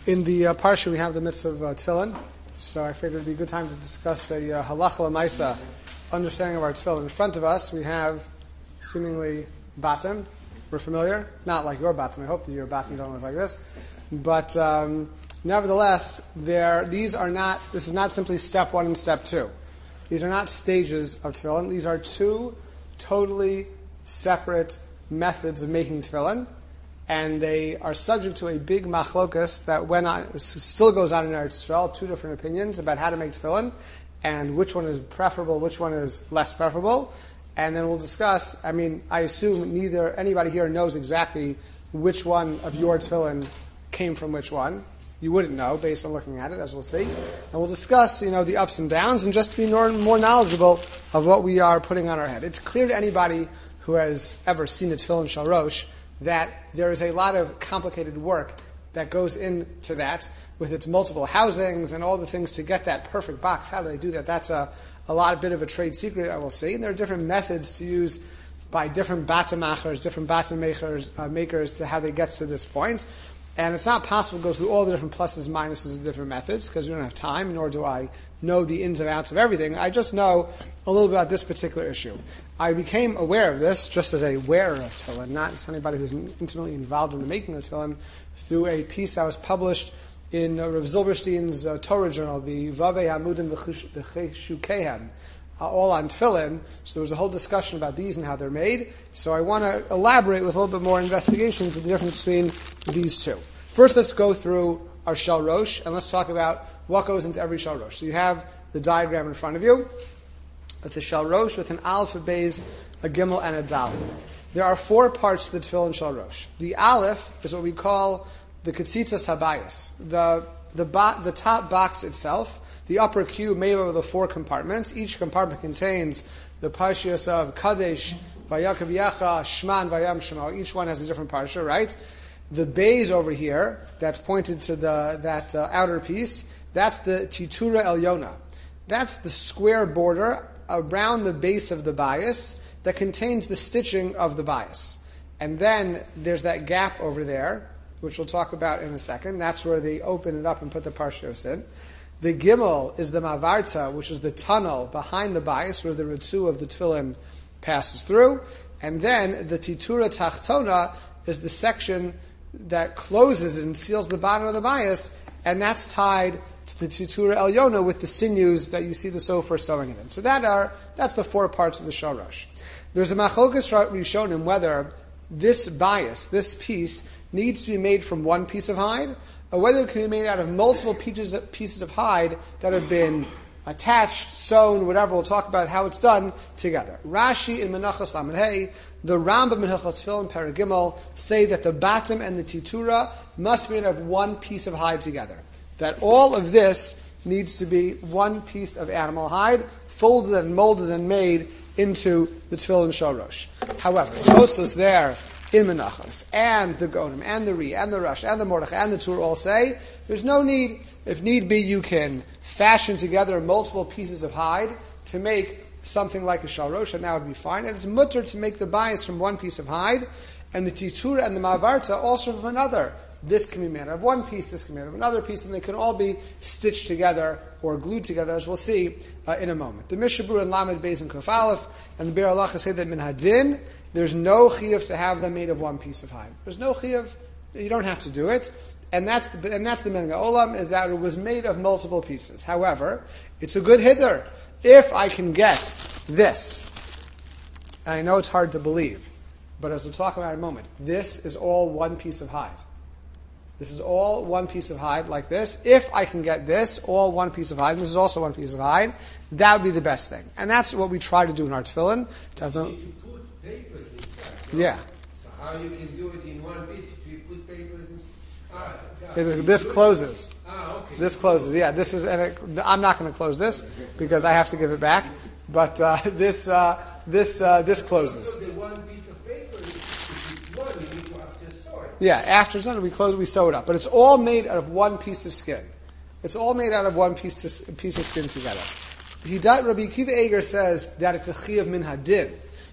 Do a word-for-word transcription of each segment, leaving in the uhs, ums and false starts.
In the uh, parsha, we have the mitzvah of uh, tefillin, so I figured it would be a good time to discuss a uh, halacha l'maisa understanding of our tefillin. In front of us, we have seemingly batim. We're familiar, not like your batim. I hope that your batim don't look like this, but um, nevertheless, there. These are not. This is not simply step one and step two. These are not stages of tefillin. These are two totally separate methods of making tefillin. And they are subject to a big machlokas that went on, still goes on in Eretz Yisrael, two different opinions about how to make tefillin, and which one is preferable, which one is less preferable. And then we'll discuss, I mean, I assume neither anybody here knows exactly which one of your tefillin came from which one. You wouldn't know based on looking at it, as we'll see. And we'll discuss, you know, the ups and downs, and just to be more, more knowledgeable of what we are putting on our head. It's clear to anybody who has ever seen a tefillin shel rosh that there is a lot of complicated work that goes into that with its multiple housings and all the things to get that perfect box. How do they do that? That's a, a lot, a bit of a trade secret, I will say. And there are different methods to use by different batamachers, different batam makers, uh, makers to how they get to this point. And it's not possible to go through all the different pluses and minuses of different methods because we don't have time, nor do I know the ins and outs of everything. I just know a little bit about this particular issue. I became aware of this just as a wearer of tefillin, not as anybody who's intimately involved in the making of tefillin, through a piece that was published in uh, Rav Zilberstein's uh, Torah journal, the Vavei Hamudim V'Cheshukehem, uh, all on tefillin. So there was a whole discussion about these and how they're made. So I want to elaborate with a little bit more investigation into the difference between these two. First, let's go through our shel rosh, and let's talk about what goes into every shel rosh. So you have the diagram in front of you, with the shel rosh, with an aleph, a beis, a gimel, and a dalet. There are four parts to the tefillin shel rosh. The aleph is what we call the ketzitzas habayis, the the, bo- the top box itself, the upper cube made up of the four compartments. Each compartment contains the parshios of Kadesh, Vayakav Yacha, Shema, and Vayam Shema. Each one has a different parsha, right? The beis over here, that's pointed to the that uh, outer piece, that's the titura elyona. That's the square border around the base of the bias that contains the stitching of the bias. And then there's that gap over there, which we'll talk about in a second. That's where they open it up and put the parshios in. The gimel is the mavarta, which is the tunnel behind the bias where the ritzu of the tefillin passes through. And then the titura tachtona is the section that closes and seals the bottom of the bias, and that's tied to the titura elyona with the sinews that you see the sofer sewing it in. So that are that's the four parts of the shel rosh. There's a machlokas rishonim whether this bias, this piece, needs to be made from one piece of hide, or whether it can be made out of multiple pieces of, pieces of hide that have been attached, sewn, whatever. We'll talk about how it's done together. Rashi in Menachos Lamed Hey, the Rambam in Hilchos Tefillin Paragimel say that the batim and the titura must be made of one piece of hide together. That all of this needs to be one piece of animal hide, folded and molded and made into the tefillin shel rosh. However, Tosfos there in Menachos, and the Gonim, and the Ri, and the Rush, and the Mordechai, and the Tur all say, there's no need, if need be, you can fashion together multiple pieces of hide to make something like a shel rosh, and that would be fine. And it's mutter to make the bias from one piece of hide, and the titura and the mavarta also from another. This can be made out of one piece, this can be made out of another piece, and they can all be stitched together or glued together, as we'll see uh, in a moment. The Mishabur and Lamed Beis and Kuf Aleph and the Be'er Halacha say that min hadin, there's no chiyuv to have them made of one piece of hide. There's no chiyuv, you don't have to do it, and that's the and that's the minhag olam, is that it was made of multiple pieces. However, it's a good hitter. If I can get this, and I know it's hard to believe, but as we'll talk about in a moment, this is all one piece of hide. This is all one piece of hide, like this. If I can get this, all one piece of hide, and this is also one piece of hide, that would be the best thing. And that's what we try to do in our tefillin. To have them, you need to put papers inside. Yeah. So how you can do it in one piece if you put papers inside? Ah, it, this closes. Ah, okay. This closes, yeah. This is, and it, I'm not going to close this because I have to give it back. But uh, this, uh, this, uh, this closes. So the one piece of paper, if it's one, you need to have to sew it. Yeah, after Sunday we close, we sew it up. But it's all made out of one piece of skin. It's all made out of one piece to, piece of skin together. He, Rabbi Akiva Eger says that it's a chiyuv min hadin.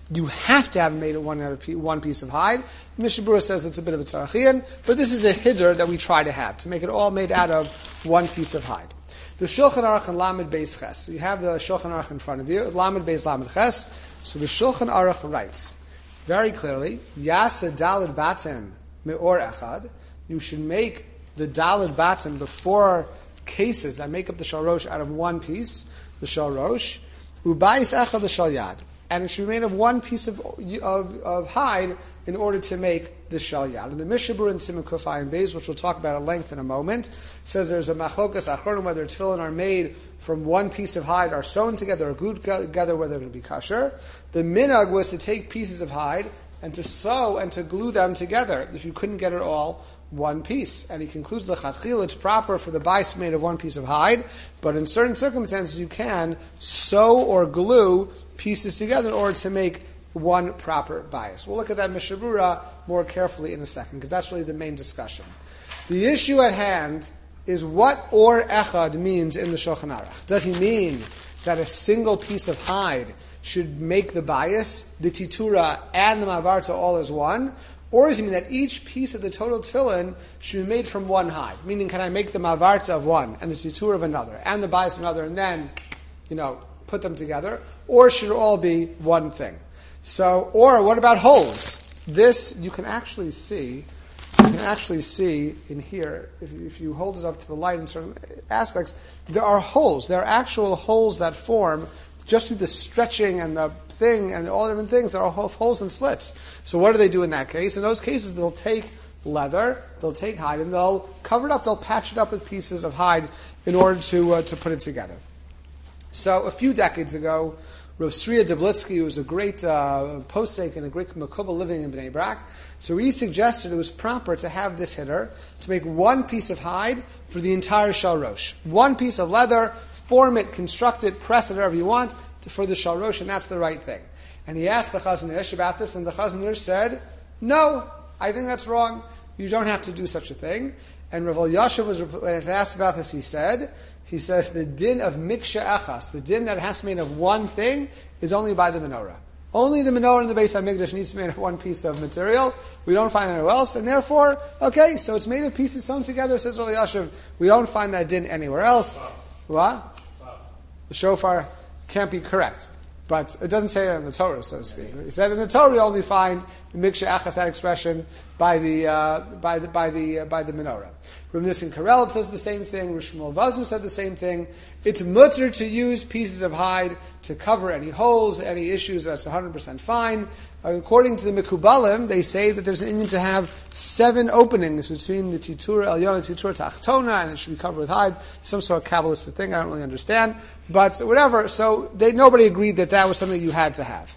you have to have made it one out of pe- one piece of hide. Mishnah Berurah says it's a bit of a tzarachian, but this is a hiddur that we try to have, to make it all made out of one piece of hide. The Shulchan Aruch and Lamed Beis Ches. So you have the Shulchan Aruch in front of you, Lamed Beis Lamed Ches. So the Shulchan Aruch writes very clearly, Yasa Daled Batim Me'or Echad. You should make the Daled Batim, the four cases that make up the Shal Rosh, out of one piece, the Shal Rosh. Ubayis Echad the Shal Yad. And it should be made of one piece of, of, of hide in order to make the Shal Yad. And the Mishnah Berurah in Siman Kuf Ayin Beis, which we'll talk about at length in a moment, says there's a machlokas achronim, whether tefillin are made from one piece of hide, are sewn together, or glued together, whether they're going to be kosher. The minhag was to take pieces of hide and to sew and to glue them together if you couldn't get it all one piece. And he concludes the l'chadchila, it's proper for the bais made of one piece of hide, but in certain circumstances you can sew or glue pieces together in order to make one proper bias. We'll look at that Mishnah Berurah more carefully in a second, because that's really the main discussion. The issue at hand is what or echad means in the Shulchan Aruch. Does he mean that a single piece of hide should make the bias, the titura, and the mavarta all as one? Or does he mean that each piece of the total tefillin should be made from one hide? Meaning, can I make the mavarta of one, and the titura of another, and the bias of another, and then, you know, put them together? Or should it all be one thing? So, or what about holes? This you can actually see. You can actually see in here, if you, if you hold it up to the light in certain aspects, there are holes. There are actual holes that form just through the stretching and the thing and all different things. There are holes and slits. So what do they do in that case? In those cases, they'll take leather, they'll take hide, and they'll cover it up. They'll patch it up with pieces of hide in order to uh, to put it together. So a few decades ago, Rav Sriya Deblitsky, who was a great uh, posek and a great makubal living in Bnei Brak, so he suggested it was proper to have this hitter, to make one piece of hide for the entire Shal Rosh. One piece of leather, form it, construct it, press it, whatever you want, to, for the Shal Rosh, and that's the right thing. And he asked the Chazon Ish about this, and the Chazon Ish said, no, I think that's wrong. You don't have to do such a thing. And Rav Elyashiv was, was asked about this, he said, he says, the din of miksha echas, the din that has to be made of one thing, is only by the menorah. Only the menorah in the Beis HaMikdash needs to be made of one piece of material. We don't find anywhere else, and therefore, okay, so it's made of pieces sewn together, says Rav Elyashiv. We don't find that din anywhere else. What? The shofar can't be correct. But it doesn't say it in the Torah, so to speak. He said in the Torah you only find the miksha achas, that expression, by the uh, by the by the uh, by the menorah. Rav Nissim Karel says the same thing. Rav Shmuel Vazu said the same thing. It's mutter to use pieces of hide to cover any holes, any issues. That's one hundred percent fine. According to the Mekubalim, they say that there's an Indian to have seven openings between the Titura Elyon and Titura Tachtona, and it should be covered with hide. Some sort of Kabbalistic thing, I don't really understand. But whatever, so they, nobody agreed that that was something you had to have.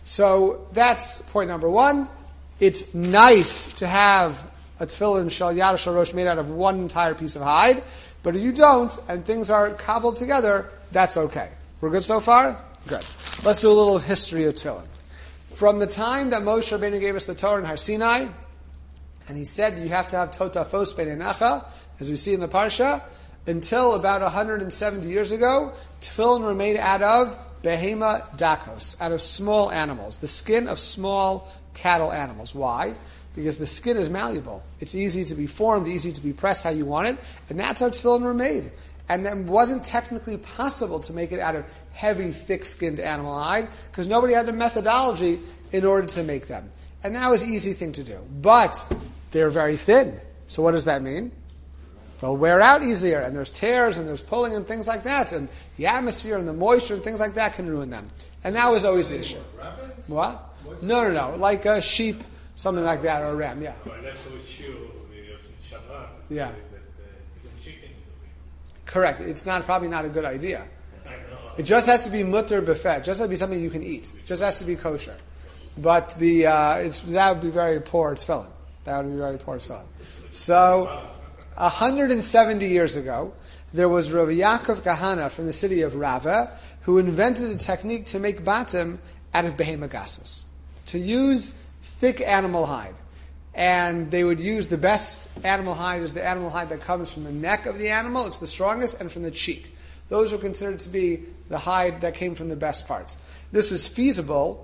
So that's point number one. It's nice to have a tefillin Shal Yad Shal Rosh made out of one entire piece of hide, but if you don't, and things are cobbled together, that's okay. We're good so far? Good. Let's do a little history of tefillin. From the time that Moshe Rabbeinu gave us the Torah in Har Sinai, and he said that you have to have totafos beinenacha, as we see in the Parsha, until about one hundred seventy years ago, tefillin were made out of behema dakos, out of small animals, the skin of small cattle animals. Why? Because the skin is malleable. It's easy to be formed, easy to be pressed how you want it, and that's how tefillin were made. And it wasn't technically possible to make it out of heavy, thick-skinned animal hide, because nobody had the methodology in order to make them. And that was an easy thing to do. But they're very thin. So what does that mean? They'll wear out easier, and there's tears, and there's pulling, and things like that, and the atmosphere, and the moisture, and things like that can ruin them. And that was always the issue. What? No, no, no. Like a sheep, something like that, or a ram, yeah. Yeah. Correct. It's not probably not a good idea. It just has to be mutter befet. It just has to be something you can eat. It just has to be kosher. But the uh, it's, that would be very poor tefillin. That would be very poor tefillin. So, one hundred seventy years ago, there was Rav Yaakov Kahana from the city of Rava who invented a technique to make batim out of behema gassos, to use thick animal hide. And they would use the best animal hide is the animal hide that comes from the neck of the animal. It's the strongest, and from the cheek. Those were considered to be the hide that came from the best parts. This was feasible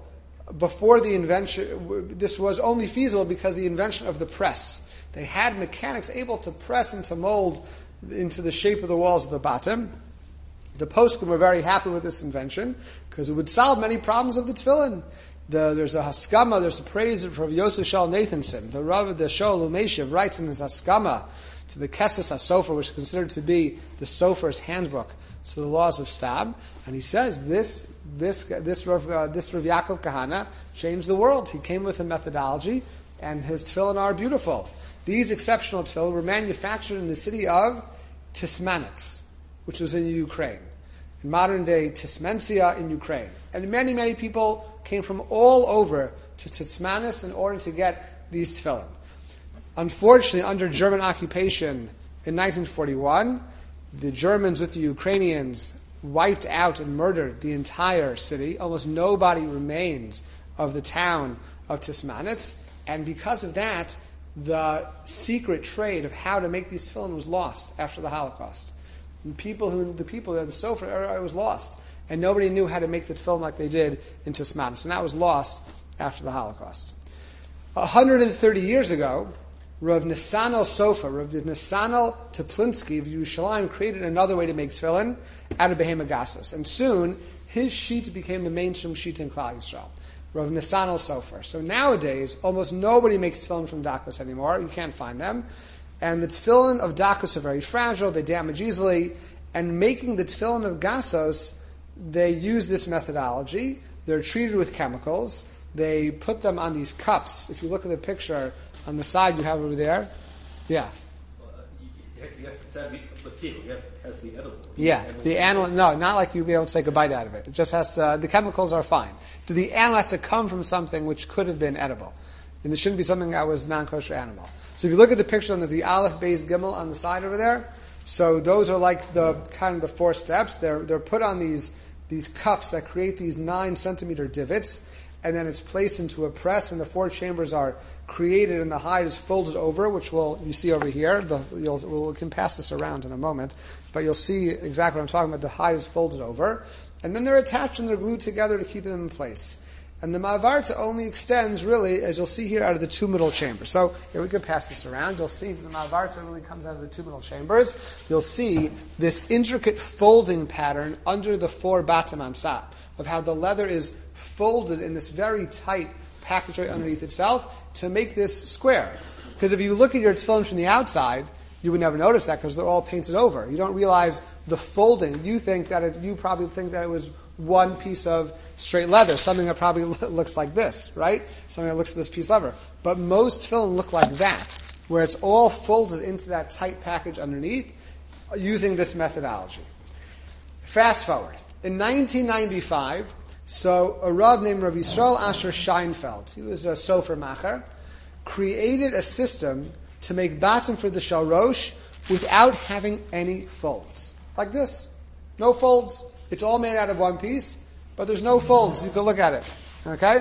before the invention, this was only feasible because of the invention of the press. They had mechanics able to press and to mold into the shape of the walls of the bottom. The poskim were very happy with this invention because it would solve many problems of the tefillin. The, there's a haskama, there's a praise from Yosef Shaul Nathanson. The Rav, the Shaul Umeshiv writes in his haskama to the Keses HaSofer, which is considered to be the Sofer's handbook to the laws of Stab, and he says this this this Rav, uh, this Rav Yaakov Kahana changed the world. He came with a methodology, and his tefillin are beautiful. These exceptional tefillin were manufactured in the city of Tismanets, which was in Ukraine, in modern day Tismensia in Ukraine, and many many people came from all over to Tismanets in order to get these tefillin. Unfortunately, under German occupation in nineteen forty-one, the Germans with the Ukrainians wiped out and murdered the entire city. Almost nobody remains of the town of Tismanets, and because of that, the secret trade of how to make these tefillin was lost after the Holocaust. And people who the people there, the sofer, it was lost, and nobody knew how to make the tefillin like they did in Tismanets, and that was lost after the Holocaust. one hundred thirty years ago, Rav Nisanel Sofer, Rav Nisanel Teplinsky of Yerushalayim created another way to make tefillin out of Behema Gasos. And soon, his sheet became the mainstream sheet in Klal Yisrael. Rav Nisanel Sofer. So nowadays, almost nobody makes tefillin from Dakos anymore. You can't find them. And the tefillin of Dakos are very fragile. They damage easily. And making the tefillin of Gasos, they use this methodology. They're treated with chemicals. They put them on these cups. If you look at the picture on the side you have over there. Yeah. Uh, you have, you have to have the, you have, it has to be edible. Yeah. The animal, no, not like you'll be able to take a bite out of it. It just has to, the chemicals are fine. The animal has to come from something which could have been edible. And it shouldn't be something that was non-kosher animal. So if you look at the picture on the, the Aleph, Beis, Gimel on the side over there, so those are like the kind of the four steps. They're, they're put on these, these cups that create these nine centimeter divots, and then it's placed into a press, and the four chambers are created, and the hide is folded over, which we'll, you see over here. The, you'll, we'll, we can pass this around in a moment, but you'll see exactly what I'm talking about. The hide is folded over, and then they're attached and they're glued together to keep them in place. And the Ma'avarta only extends, really, as you'll see here, out of the two middle chambers. So here we can pass this around. You'll see the Ma'avarta really comes out of the two middle chambers. You'll see this intricate folding pattern under the four batim ansat of how the leather is folded in this very tight package right underneath itself to make this square. Because if you look at your tefillin from the outside, you would never notice that because they're all painted over. You don't realize the folding. You think that it's, you probably think that it was one piece of straight leather, something that probably looks like this, right? Something that looks like this piece of leather. But most tefillin look like that, where it's all folded into that tight package underneath using this methodology. Fast forward. In nineteen ninety-five, so a Rav named Rav Yisrael Asher Scheinfeld, he was a Sofer Macher, created a system to make batim for the Shalrosh without having any folds. Like this. No folds. It's all made out of one piece, but there's no folds. You can look at it. Okay?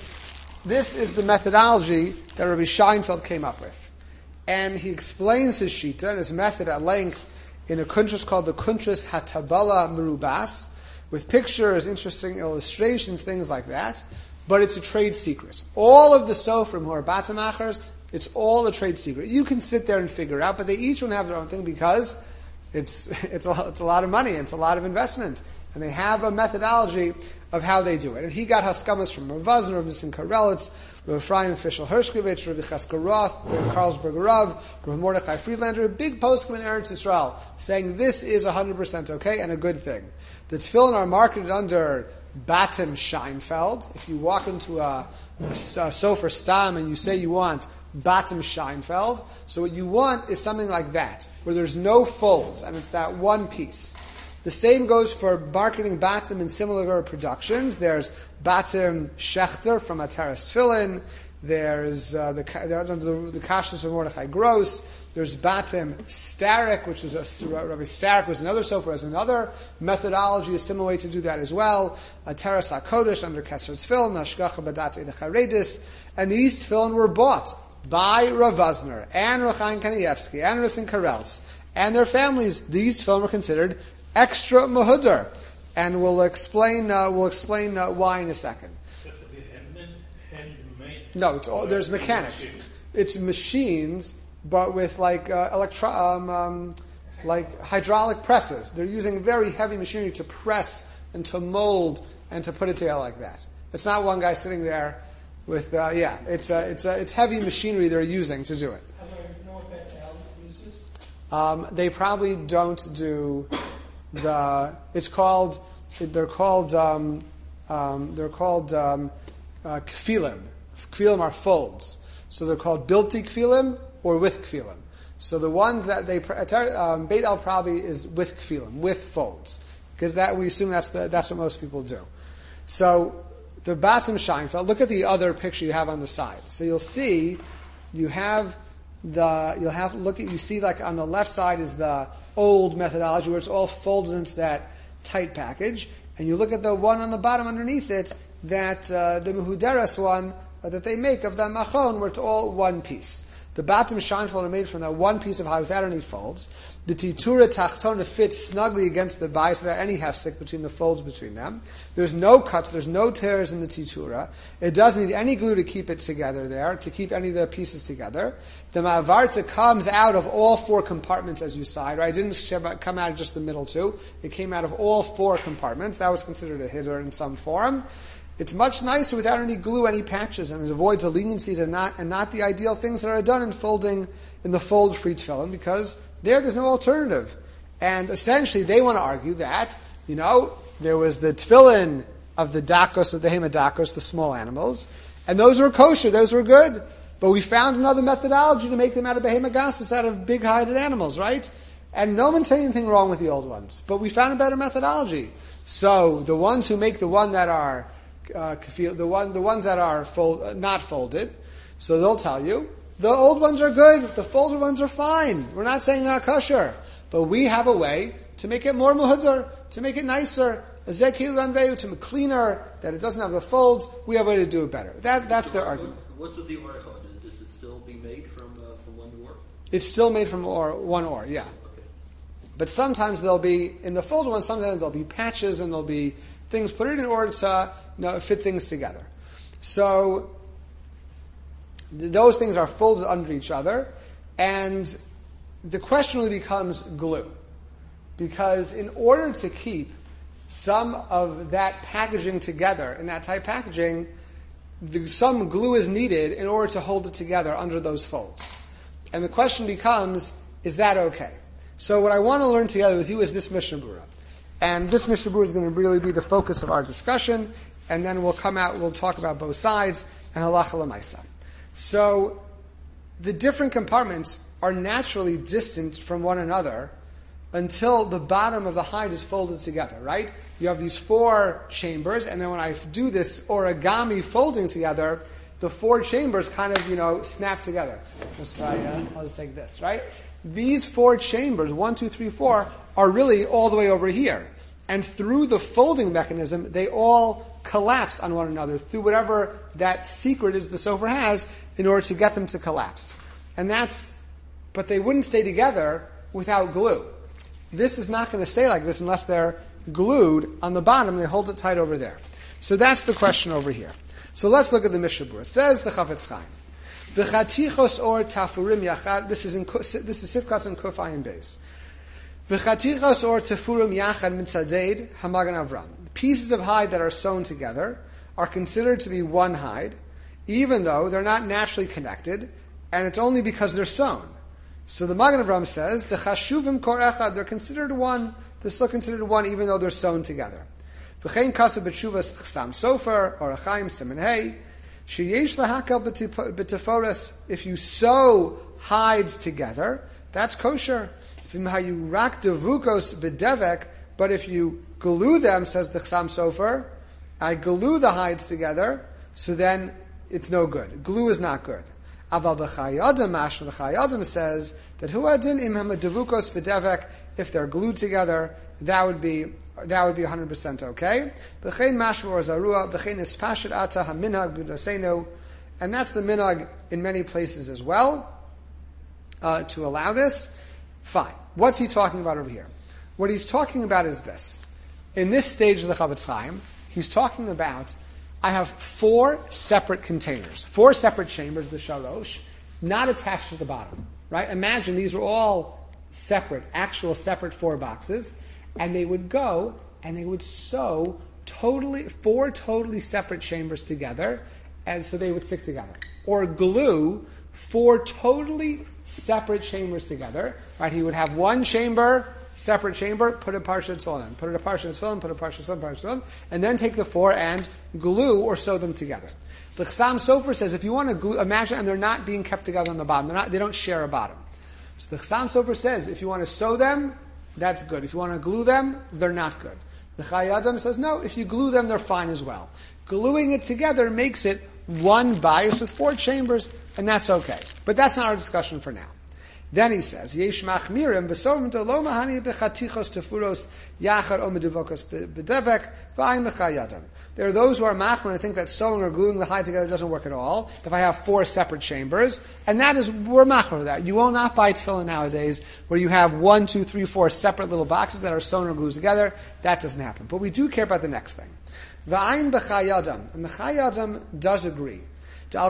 This is the methodology that Rabbi Scheinfeld came up with. And he explains his shita and his method at length in a kuntras called the Kuntras Hatabala Merubas, with pictures, interesting illustrations, things like that. But it's a trade secret. All of the Sofrim who are Batamachers, it's all a trade secret. You can sit there and figure it out, but they each one have their own thing because it's it's a, it's a lot of money, it's a lot of investment. And they have a methodology of how they do it. And he got haskamas from Rav Vazner, Rav Nissen Karelitz, Rav Ephraim Fischel Hershkovich, Rav Cheska Roth, Rav Carlsberg Rav, Rav Mordechai Friedlander, a big postman in Eretz Yisrael, saying this is one hundred percent okay and a good thing. The tefillin are marketed under Batim Scheinfeld. If you walk into a, a, a Sofer Stam and you say you want Batim Scheinfeld, so what you want is something like that, where there's no folds and it's that one piece. The same goes for marketing Batim in similar productions. There's Batim Schechter from Ataras Tefillin. There's uh, the, the, the, the Kashas of Mordechai Gross. There's Batim Starek, which is a, Rabbi Starek was another sofer, has another methodology, a similar way to do that as well. Ataras HaKodesh under Keser Tefillin, Hashgacha Badat Eid HaCharedis. And these tefillin were bought by Rav Vazner and Rav Chaim Kanievsky and Rav Nissen Karelitz and their families. These tefillin were considered extra mahudar, and we'll explain uh, we'll explain uh, why in a second. No, it's all, there's mechanics. It's machines, but with like uh, electro, um, um, like hydraulic presses. They're using very heavy machinery to press and to mold and to put it together like that. It's not one guy sitting there with uh, yeah. It's uh, it's uh, it's heavy machinery they're using to do it. How do I know what that valve uses? Um, they probably don't do the. It's called. They're called. Um, um, they're called um, uh, kfilim. Kfilim are folds, so they're called bilti kfilim or with kfilim. So the ones that they um, Beit El probably is with kfilim, with folds, because that we assume that's the, that's what most people do. So the Batim Scheinfeld. Look at the other picture you have on the side. So you'll see you have the you'll have look at you see like on the left side is the old methodology where it's all folded into that tight package, and you look at the one on the bottom underneath it that uh, the Mehuderes one uh, that they make of the Machon where it's all one piece. The Batim Scheinfeld are made from that one piece of hide without any folds. The Titura Tachtona fits snugly against the bias without any hefsek between the folds between them. There's no cuts, there's no tears in the Titura. It doesn't need any glue to keep it together there, to keep any of the pieces together. The Ma'avarta comes out of all four compartments as you side, right? It didn't come out of just the middle two. It came out of all four compartments. That was considered a hider in some form. It's much nicer without any glue, any patches, and it avoids the leniencies and not and not the ideal things that are done in folding in the fold-free tefillin, because there, there's no alternative. And essentially, they want to argue that, you know, there was the tefillin of the dakos, of the hemadakos, the small animals, and those were kosher, those were good. But we found another methodology to make them out of behemagasis, out of big-hided animals, right? And no one's saying anything wrong with the old ones, but we found a better methodology. So the ones who make the one that are uh, the one the ones that are fold, uh, not folded, so they'll tell you the old ones are good, the folded ones are fine. We're not saying they're not kosher, but we have a way to make it more muhudar, to make it nicer, to make it cleaner, that it doesn't have the folds. We have a way to do it better. That that's their argument. What's with the or? Is it still being made from uh, from one or? It's still made from or one or, yeah. Okay. But sometimes there'll be in the folded one. Sometimes there'll be patches and there'll be things put in order to you know, fit things together. So th- those things are folded under each other, and the question really becomes glue, because in order to keep some of that packaging together in that tight packaging, the, some glue is needed in order to hold it together under those folds. And the question becomes, is that okay? So what I want to learn together with you is this Mishnah Berurah. And this Mishnah Berurah is going to really be the focus of our discussion, and then we'll come out, we'll talk about both sides, and halacha l'maisa. So, the different compartments are naturally distant from one another until the bottom of the hide is folded together, right? You have these four chambers, and then when I do this origami folding together, the four chambers kind of, you know, snap together. Just, uh, I'll just take this, right? These four chambers, one, two, three, four, are really all the way over here. And through the folding mechanism, they all collapse on one another through whatever that secret is the sofer has in order to get them to collapse. And that's, but they wouldn't stay together without glue. This is not going to stay like this unless they're glued on the bottom. They hold it tight over there. So that's the question over here. So let's look at the Mishnah Berurah. It says the Chafetz Chaim, V'chatichos or tafurim yachad. This is in this is Sifkat and Kuf Ayin Beis. V'chatichos or tafurim yachad mitzadeid hamagan Avram. Pieces of hide that are sewn together are considered to be one hide, even though they're not naturally connected, and it's only because they're sewn. So the Magen Avram says, "Techashuvim kor echad." They're considered one. They're still considered one, even though they're sewn together. V'chein kasav b'tshuvas chsam sofer or achaim siman hey sheyesh lahakel b'teforas. If you sew hides together, that's kosher. V'imhayu rak devukos b'devek. But if you glue them, says the chsam sofer, I glue the hides together, so then it's no good. Glue is not good. Aval b'chayadim mashma, the chayadim says that hu adin im hamadavukos b'devek, if they're glued together, that would be that would be one hundred percent okay. B'chein mashma or zarua, b'chein is pashit ata haminhag b'dasenu, and that's the minhag in many places as well, uh, to allow this. Fine. What's he talking about over here? What he's talking about is this. In this stage of the Chafetz Chaim, he's talking about, I have four separate containers, four separate chambers, the shalosh, not attached to the bottom, right? Imagine these are all separate, actual separate four boxes, and they would go and they would sew totally four totally separate chambers together, and so they would stick together. Or glue four totally separate chambers together, right? He would have one chamber, separate chamber, put a parsha tefillin, put it a parsha tefillin, put a parsha tefillin, parsha tefillin, and then take the four and glue or sew them together. The Chassam Sofer says if you want to glue, imagine, and they're not being kept together on the bottom, they're not, they don't share a bottom. So the Chassam Sofer says if you want to sew them, that's good. If you want to glue them, they're not good. The Chai Adam says no, if you glue them, they're fine as well. Gluing it together makes it one bias with four chambers, and that's okay. But that's not our discussion for now. Then he says, Yesh machmirim v'somim lo mahani bechatichos tefuros yachar o meduvokos bedevek v'ayin mechayadam. There are those who are machmir and think that sewing or gluing the hide together doesn't work at all. If I have four separate chambers, and that is, we're machmir with that. You will not buy tefillin nowadays where you have one, two, three, four separate little boxes that are sewn or glued together. That doesn't happen. But we do care about the next thing. V'ayin bechayadam. And the chayadam does agree. That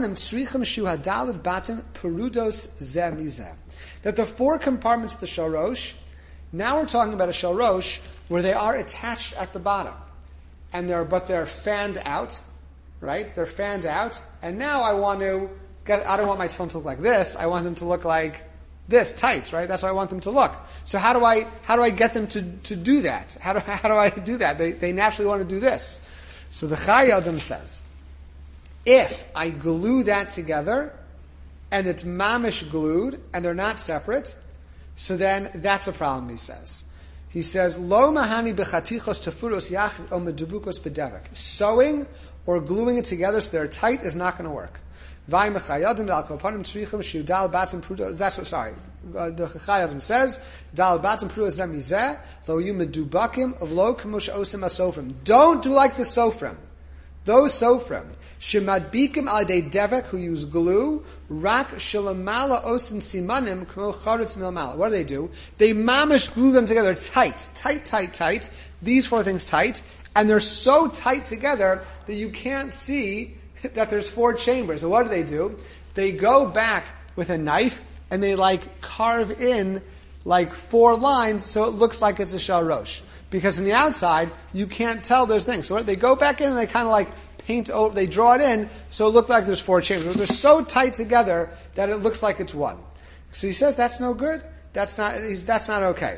the four compartments of the shalosh, now we're talking about a shalosh where they are attached at the bottom, and they're but they're fanned out, right? They're fanned out, and now I want to get. I don't want my tefillin to look like this. I want them to look like this, tight, right? That's how I want them to look. So how do I how do I get them to, to do that? How do how do I do that? They they naturally want to do this. So the Chai Adam says, if I glue that together, and it's mamish glued, and they're not separate, so then that's a problem, he says. He says, Lo mahani bechatichos tefuros yachid o medubukos bedevek. Sewing or gluing it together so they're tight is not going to work. Vay mechayadim dal kopanim tzrichim shu dal batim prudo. That's what, sorry. Uh, the Chayadim says, Dal batim prudo zem mizeh, lo yu medubakim of lo kamush osim asofrim. Don't do like the sofrim. Those sofrim. Shemadbikim al de devek, who use glue, rak shalamala osin simanim kmo charetz milmala. What do they do? They mamish glue them together tight, tight, tight, tight. These four things tight, and they're so tight together that you can't see that there's four chambers. So what do they do? They go back with a knife and they like carve in like four lines so it looks like it's a shalosh. Because on the outside you can't tell there's things. So they go back in and they kind of like paint over, they draw it in, so it looks like there's four chambers. They're so tight together that it looks like it's one. So he says that's no good. That's not. That's not okay.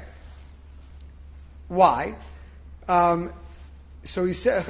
Why? Um, so he said,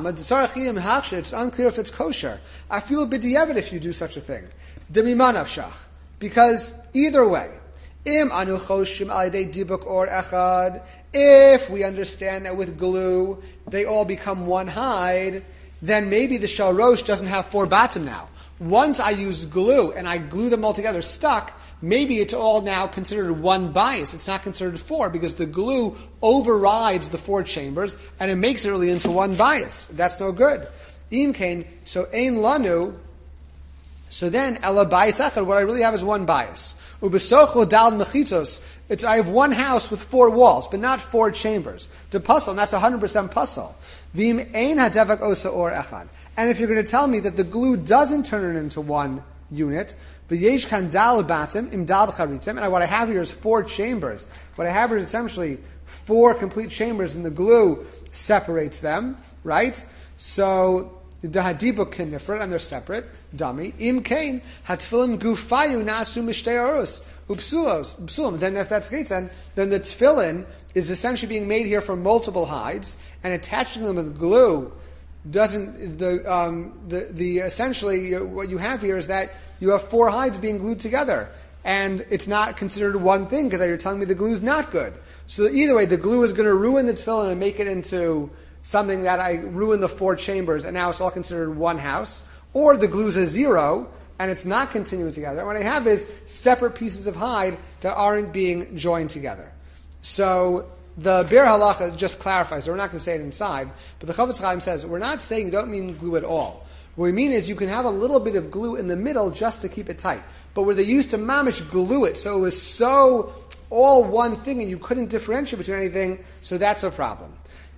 it's unclear if it's kosher. I feel b'diavad if you do such a thing. Demimanavshach, because either way, im anu choshim al yedei dibuk or echad. If we understand that with glue they all become one hide, then maybe the shalosh doesn't have four batim now. Once I use glue and I glue them all together stuck, maybe it's all now considered one bias. It's not considered four because the glue overrides the four chambers and it makes it really into one bias. That's no good. Imkain, so ein lanu, so then ela bias echad, what I really have is one bias. Ubesocho dal mechitos, it's I have one house with four walls, but not four chambers. The puzzle, and that's one hundred percent puzzle. Vim ein hadevak osa or echad. And if you're going to tell me that the glue doesn't turn it into one unit, v'yesh kan dal batim im dal charitzim, and what I have here is four chambers. What I have here is essentially four complete chambers, and the glue separates them, right? So the hadibuk can differ, and they're separate. Dummy im kain hatfilin gufayu nasu mishtei oros upsulos upsulim. Then if that's the case, then then the tefillin is essentially being made here from multiple hides, and attaching them with glue doesn't the um, the the essentially what you have here is that you have four hides being glued together, and it's not considered one thing because you're telling me the glue is not good. So either way, the glue is going to ruin the tefillin and make it into something that I ruin the four chambers, and now it's all considered one house. Or the glue's a zero, and it's not continuing together. What I have is separate pieces of hide that aren't being joined together. So the Bir Halacha just clarifies, so we're not going to say it inside, but the Chavetz Chaim says, we're not saying you don't mean glue at all. What we mean is you can have a little bit of glue in the middle just to keep it tight. But where they used to mamish glue it, so it was so all one thing and you couldn't differentiate between anything, so that's a problem.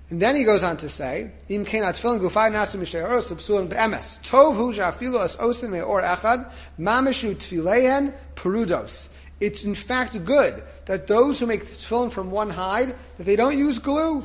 And then he goes on to say, Im kenat tefillin gufay nasu mishayoros psulim be'emes. Tov hu she'afilu as osin me'or echad mamishu tefilehen perudos. It's in fact good that those who make tefillin from one hide, that they don't use glue,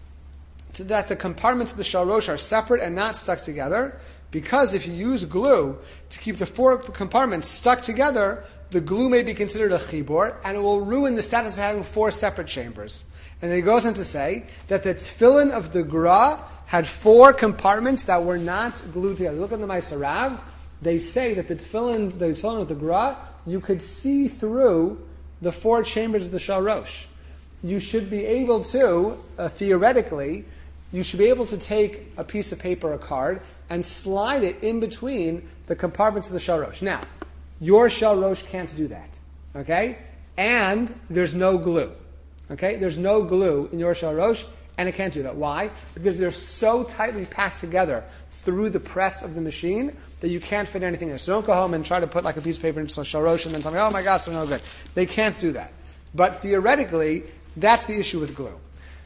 so that the compartments of the shalrosh are separate and not stuck together. Because if you use glue to keep the four compartments stuck together, the glue may be considered a chibor, and it will ruin the status of having four separate chambers. And then he goes on to say that the tefillin of the Gra had four compartments that were not glued together. Look at the Maaseh. They say that the tefillin, the tefillin of the Gra, you could see through the four chambers of the Shalrosh. You should be able to, uh, theoretically, you should be able to take a piece of paper, a card, and slide it in between the compartments of the Shalrosh. Now, your Shalrosh can't do that. Okay? And there's no glue. Okay? There's no glue in your Shalrosh, and it can't do that. Why? Because they're so tightly packed together through the press of the machine that you can't fit anything in. So don't go home and try to put like a piece of paper into a Shalrosh and then tell me, oh my gosh, they're no good. They can't do that. But theoretically, that's the issue with glue.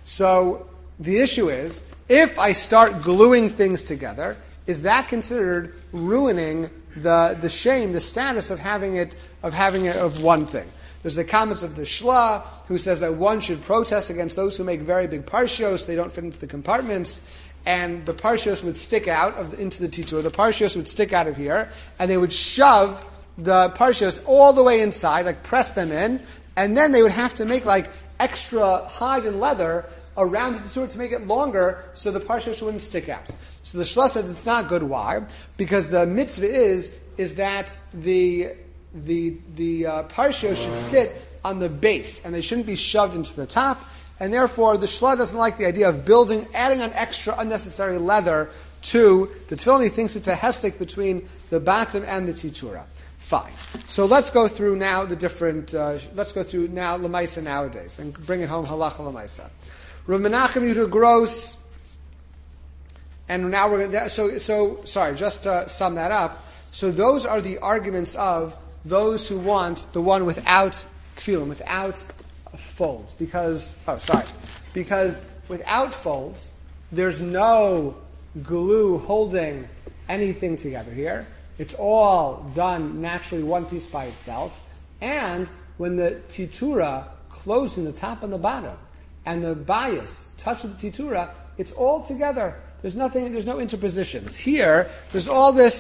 So the issue is, if I start gluing things together, is that considered ruining the the shame, the status of having it of having it of one thing? There's the comments of the Shla, who says that one should protest against those who make very big parshios, they don't fit into the compartments, and the parshios would stick out of the, into the titur. The parshios would stick out of here, and they would shove the parshios all the way inside, like press them in, and then they would have to make like extra hide and leather around the titur to make it longer, so the parshios wouldn't stick out. So the Shla says it's not good. Why? Because the mitzvah is is that the the the uh, parshios should sit on the base and they shouldn't be shoved into the top. And therefore, the Shla doesn't like the idea of building, adding on extra unnecessary leather to the tefillin. He thinks it's a hefsek between the bottom and the titura. Fine. So let's go through now the different. Uh, let's go through now Lamaisa nowadays and bring it home halacha Lamaisa. Rav Menachem Yehuda Gross. And now we're going to, so, so, sorry, just to sum that up. So those are the arguments of those who want the one without kfilim, without folds. Because, oh, sorry. Because without folds, there's no glue holding anything together here. It's all done naturally, one piece by itself. And when the titura closes in the top and the bottom, and the bias touches the titura, it's all together. There's nothing, there's no interpositions. Here, there's all this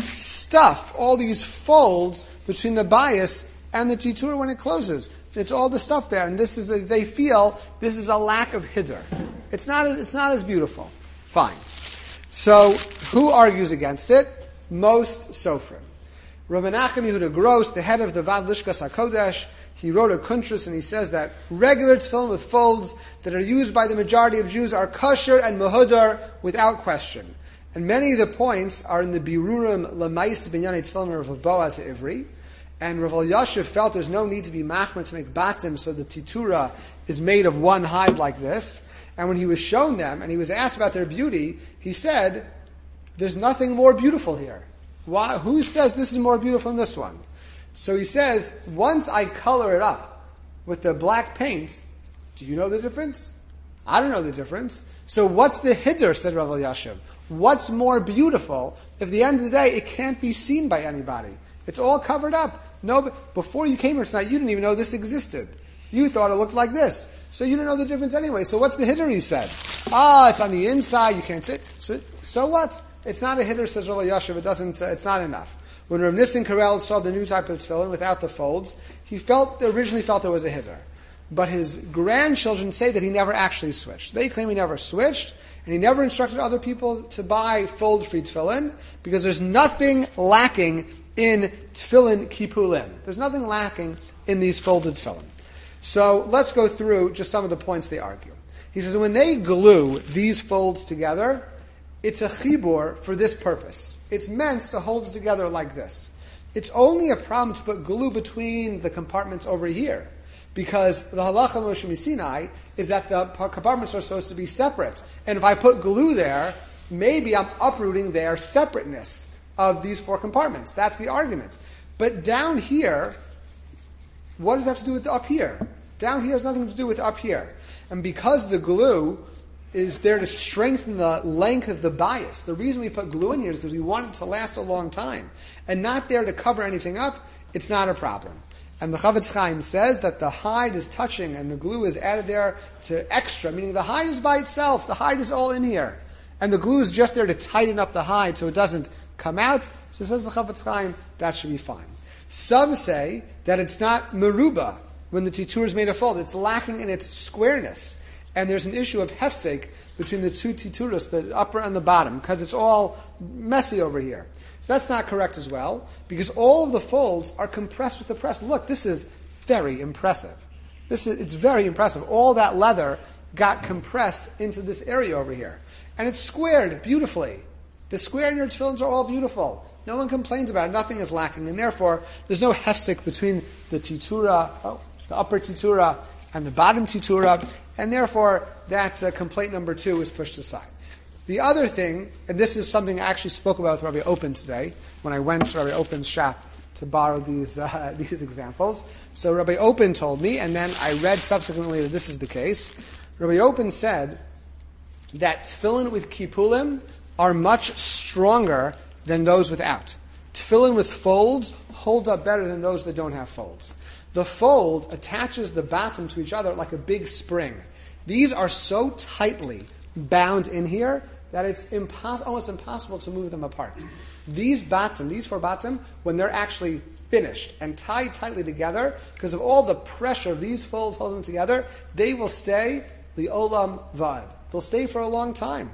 stuff, all these folds between the bias and the titur when it closes. It's all the stuff there, and this is a, they feel this is a lack of hiddur. It's not, it's not as beautiful. Fine. So, who argues against it? Most Sofrim. Rav Menachem Yehuda Gross, the head of the Vad Lishkas HaKodesh, he wrote a kuntras and he says that regular tefillin with folds that are used by the majority of Jews are kosher and mehudar without question. And many of the points are in the Birurim Lamais Binyanei Tefillin of Rav Boaz Ivri. And Rav Elyashiv felt there's no need to be machmer to make batim, so the titura is made of one hide like this. And when he was shown them and he was asked about their beauty, he said, there's nothing more beautiful here. Why? Who says this is more beautiful than this one? So he says, once I color it up with the black paint, do you know the difference? I don't know the difference. So what's the hiddur, said Rav Elyashiv? What's more beautiful if at the end of the day it can't be seen by anybody? It's all covered up. No, before you came here tonight, you didn't even know this existed. You thought it looked like this. So you didn't know the difference anyway. So what's the hiddur, he said? Ah, it's on the inside, you can't see it. So, so what? It's not a hiddur, says Rav Elyashiv. It doesn't, uh, it's not enough. When Rav Nissen Karel saw the new type of tefillin without the folds, he felt originally felt there was a hiddur. But his grandchildren say that he never actually switched. They claim he never switched, and he never instructed other people to buy fold-free tefillin, because there's nothing lacking in tefillin kipulim. There's nothing lacking in these folded tefillin. So let's go through just some of the points they argue. He says when they glue these folds together, it's a chibur for this purpose. It's meant to hold it together like this. It's only a problem to put glue between the compartments over here, because the halacha Moshe Sinai is that the compartments are supposed to be separate. And if I put glue there, maybe I'm uprooting their separateness of these four compartments. That's the argument. But down here, what does that have to do with up here? Down here has nothing to do with up here. And because the glue is there to strengthen the length of the bias. The reason we put glue in here is because we want it to last a long time. And not there to cover anything up, it's not a problem. And the Chavetz Chaim says that the hide is touching and the glue is added there to extra, meaning the hide is by itself, the hide is all in here. And the glue is just there to tighten up the hide so it doesn't come out. So says the Chavetz Chaim, that should be fine. Some say that it's not meruba when the titur is made of fold. It's lacking in its squareness. And there's an issue of hefsek between the two tituras, the upper and the bottom, because it's all messy over here. So that's not correct as well, because all of the folds are compressed with the press. Look, this is very impressive. This is, it's very impressive. All that leather got compressed into this area over here. And it's squared beautifully. The square in your tefillins are all beautiful. No one complains about it. Nothing is lacking. And therefore, there's no hefsek between the titura, oh, the upper titura and the bottom titura. And therefore, that uh, complaint number two is pushed aside. The other thing, and this is something I actually spoke about with Rabbi Open today, when I went to Rabbi Open's shop to borrow these uh, these examples. So Rabbi Open told me, and then I read subsequently that this is the case. Rabbi Open said that tefillin with kipulim are much stronger than those without. Tefillin with folds hold up better than those that don't have folds. The fold attaches the bottom to each other like a big spring. These are so tightly bound in here that it's impos- almost impossible to move them apart. These bottom, these four bottom, when they're actually finished and tied tightly together, because of all the pressure of these folds holding them together, they will stay the olam vad. They'll stay for a long time.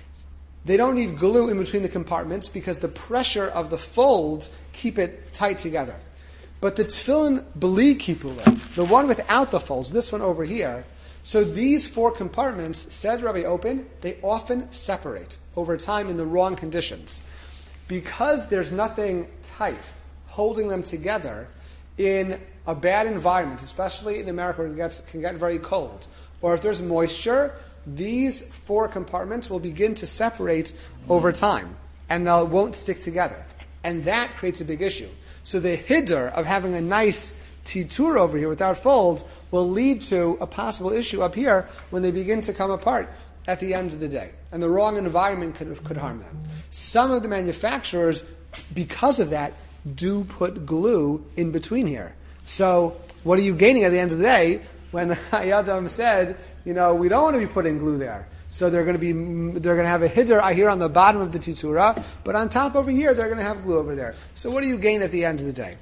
They don't need glue in between the compartments because the pressure of the folds keep it tight together. But the tefillin b'li kipulim, the one without the folds, this one over here, so these four compartments, said Rabbi Open, they often separate over time in the wrong conditions. Because there's nothing tight holding them together in a bad environment, especially in America where it gets, can get very cold, or if there's moisture, these four compartments will begin to separate over time, and they won't stick together. And that creates a big issue. So the hiddur of having a nice titur over here without folds will lead to a possible issue up here when they begin to come apart at the end of the day. And the wrong environment could, could harm them. Some of the manufacturers, because of that, do put glue in between here. So what are you gaining at the end of the day when the Hayadam said, you know, we don't want to be putting glue there. So they're going to be, they're going to have a hiddur here on the bottom of the titura, but on top over here, they're going to have glue over there. So what do you gain at the end of the day?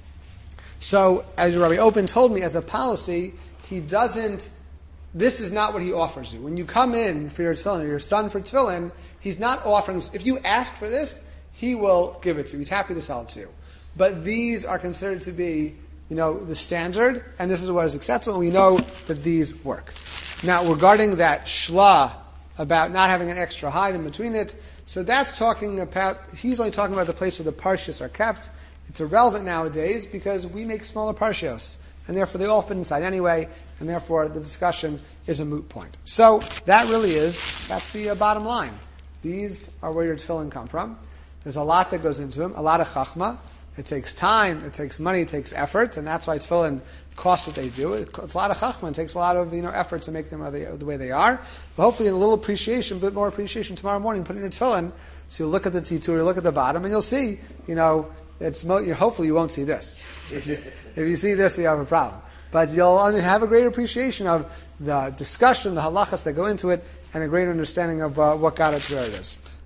So, as Rabbi Open told me, as a policy, he doesn't, this is not what he offers you. When you come in for your tefillin, or your son for tefillin, he's not offering, if you ask for this, he will give it to you. He's happy to sell it to you. But these are considered to be, you know, the standard, and this is what is acceptable, and we know that these work. Now, regarding that shla, about not having an extra hide in between it, so that's talking about, he's only talking about the place where the parshas are kept. It's irrelevant nowadays because we make smaller parshios, and therefore they all fit inside anyway, and therefore the discussion is a moot point. So that really is, that's the uh, bottom line. These are where your tefillin come from. There's a lot that goes into them, a lot of chachma. It takes time, it takes money, it takes effort, and that's why tefillin costs what they do. It, it's a lot of chachma. It takes a lot of you know effort to make them the, the way they are. But hopefully a little appreciation, a bit more appreciation tomorrow morning, put in your tefillin, so you'll look at the titur, you'll look at the bottom, and you'll see, you know, It's mo- hopefully you won't see this. If you, if you see this, you have a problem. But you'll have a greater appreciation of the discussion, the halachas that go into it, and a greater understanding of uh, what got it to where it is.